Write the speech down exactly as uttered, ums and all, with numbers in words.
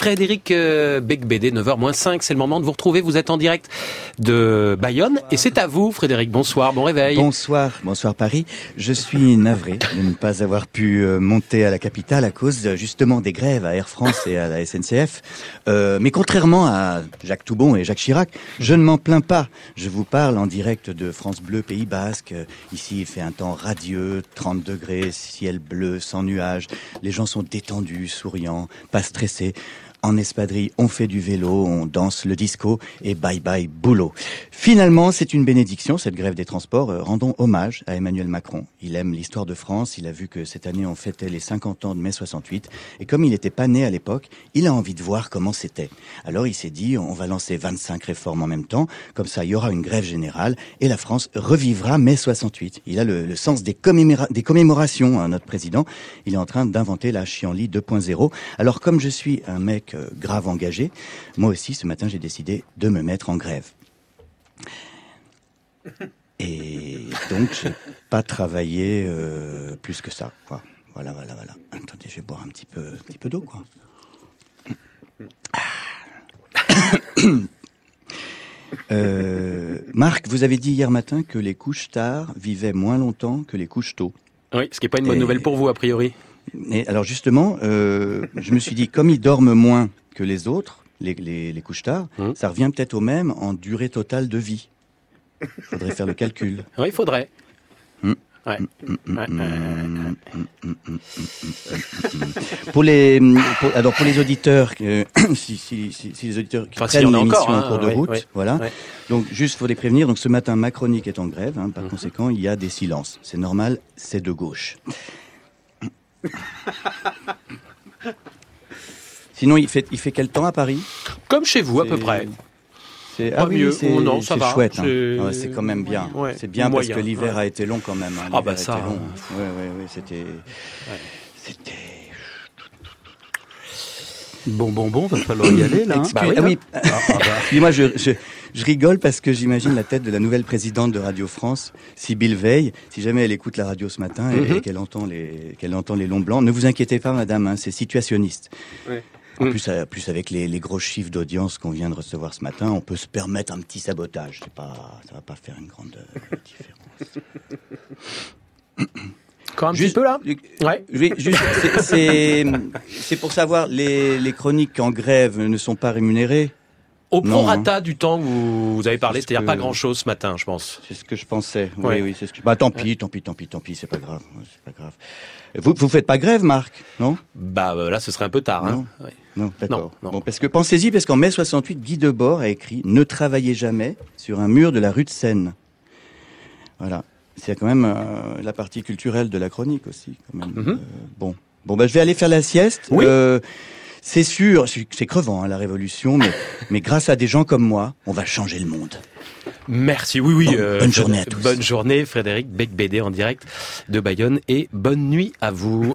Frédéric euh, Becbédé, neuf heures moins cinq, c'est le moment de vous retrouver. Vous êtes en direct de Bayonne et c'est à vous, Frédéric. Bonsoir, bon réveil. Bonsoir, bonsoir Paris. Je suis navré de ne pas avoir pu euh, monter à la capitale à cause euh, justement des grèves à Air France et à la S N C F. Euh, mais contrairement à Jacques Toubon et Jacques Chirac, je ne m'en plains pas. Je vous parle en direct de France Bleu, Pays Basque. Euh, ici, il fait un temps radieux, trente degrés, ciel bleu, sans nuages. Les gens sont détendus, souriants, pas stressés. En espadrille, on fait du vélo, on danse le disco et bye bye boulot. Finalement, c'est une bénédiction, cette grève des transports. Euh, rendons hommage à Emmanuel Macron. Il aime l'histoire de France, il a vu que cette année on fêtait les cinquante ans de mai soixante-huit. Et comme il n'était pas né à l'époque, il a envie de voir comment c'était. Alors il s'est dit, on va lancer vingt-cinq réformes en même temps. Comme ça, il y aura une grève générale et la France revivra mai soixante-huit. Il a le, le sens des, commémora- des commémorations, hein, notre président. Il est en train d'inventer la chienlit deux point zéro. Alors comme je suis un mec grave engagé, moi aussi ce matin j'ai décidé de me mettre en grève. Et donc j'ai pas travaillé euh, plus que ça, quoi. Voilà, voilà, voilà. Attendez, je vais boire un petit peu, un petit peu d'eau, quoi. euh, Marc, vous avez dit hier matin que les couches tard vivaient moins longtemps que les couches tôt. Oui, ce qui n'est pas une bonne Et... nouvelle pour vous, a priori. Et alors justement, euh, je me suis dit, comme ils dorment moins que les autres, les, les, les couches-tard, mmh. ça revient peut-être au même en durée totale de vie. Il faudrait faire le calcul. Oui, il faudrait. Mmh. Ouais. Mmh. Ouais. Pour les, pour, alors pour les auditeurs, euh, si, si, si, si les auditeurs qui enfin, prennent si l'émission encore, hein, en cours de ouais, route, ouais, voilà. Ouais. Donc juste faut les prévenir. Donc ce matin, ma chronique est en grève. Hein, par mmh. conséquent, il y a des silences. C'est normal, c'est de gauche. Sinon, il fait, il fait quel temps à Paris ? Comme chez vous, c'est, à peu près. C'est, pas ah oui, mieux. c'est, oh non, ça c'est va. chouette. C'est... Hein. Ouais, c'est quand même bien. Ouais. C'est bien moyen, parce que l'hiver ouais. a été long quand même. Hein. Ah bah ça. Long. Ouais, ouais, ouais, c'était, ouais. c'était. Bon, bon, bon, va falloir y aller là. Hein. Excuse, bah oui, ah oui. Ah, ah, bah. Moi, je, je, je rigole parce que j'imagine la tête de la nouvelle présidente de Radio France, Sybille Veil. Si jamais elle écoute la radio ce matin et, mm-hmm. et qu'elle entend les, qu'elle entend les longs blancs, ne vous inquiétez pas, madame, hein, c'est situationniste. Ouais. En mm. plus, euh, plus avec les, les gros chiffres d'audience qu'on vient de recevoir ce matin, on peut se permettre un petit sabotage. C'est pas, ça va pas faire une grande euh, différence. Encore un juste, petit peu là ouais. Juste, c'est, c'est, c'est pour savoir, les, les chroniques en grève ne sont pas rémunérées. Au prorata hein. du temps que vous, vous avez parlé, c'est c'est-à-dire que... pas grand-chose ce matin, je pense. C'est ce que je pensais. Oui, ouais. oui, c'est ce que. Bah tant pis, ouais. tant pis, tant pis, tant pis, c'est pas grave, c'est pas grave. Vous, vous faites pas grève, Marc, non ? Bah là, ce serait un peu tard. Non, hein. Ouais. non d'accord. Non, non. Bon, parce que pensez-y, parce qu'en mai soixante-huit, Guy Debord a écrit « Ne travaillez jamais » sur un mur de la rue de Seine. Voilà. C'est quand même euh, la partie culturelle de la chronique aussi. Quand même. Mm-hmm. Euh, bon, bon, bah je vais aller faire la sieste. Oui. Euh, c'est sûr, c'est crevant hein, la révolution, mais, mais grâce à des gens comme moi, on va changer le monde. Merci, oui, oui. Bon, euh, bonne journée à tous. Bonne journée, Frédéric Becbédé en direct de Bayonne et bonne nuit à vous.